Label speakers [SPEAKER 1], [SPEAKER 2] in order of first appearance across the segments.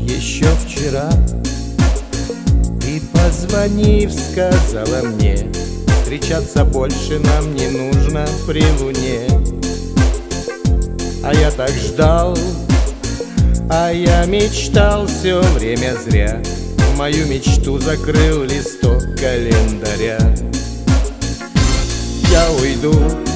[SPEAKER 1] Еще вчера ты, позвонив, сказала мне: встречаться больше нам не нужно при луне. А я так ждал, а я мечтал все время зря. Мою мечту закрыл листок календаря. Я уйду,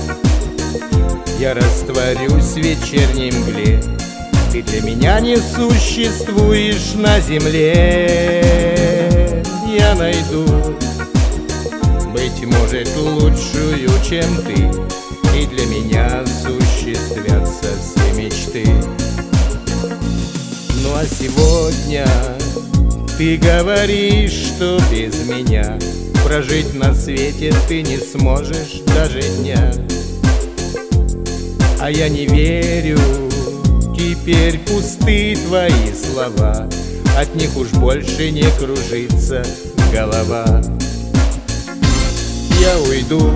[SPEAKER 1] я растворюсь в вечерней мгле. Ты для меня не существуешь на земле. Я найду, быть может, лучшую, чем ты, и для меня осуществятся все мечты. Ну а сегодня ты говоришь, что без меня прожить на свете ты не сможешь даже дня. А я не верю, теперь пусты твои слова, от них уж больше не кружится голова. Я уйду,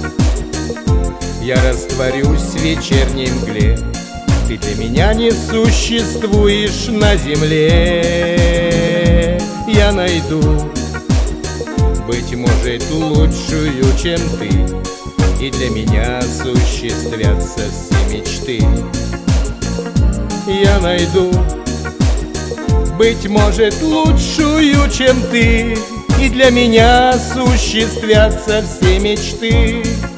[SPEAKER 1] я растворюсь в вечерней мгле. Ты для меня не существуешь на земле. Я найду, быть может, лучшую, чем ты, и для меня осуществятся все мечты. Я найду, быть может, лучшую, чем ты, и для меня осуществятся все мечты.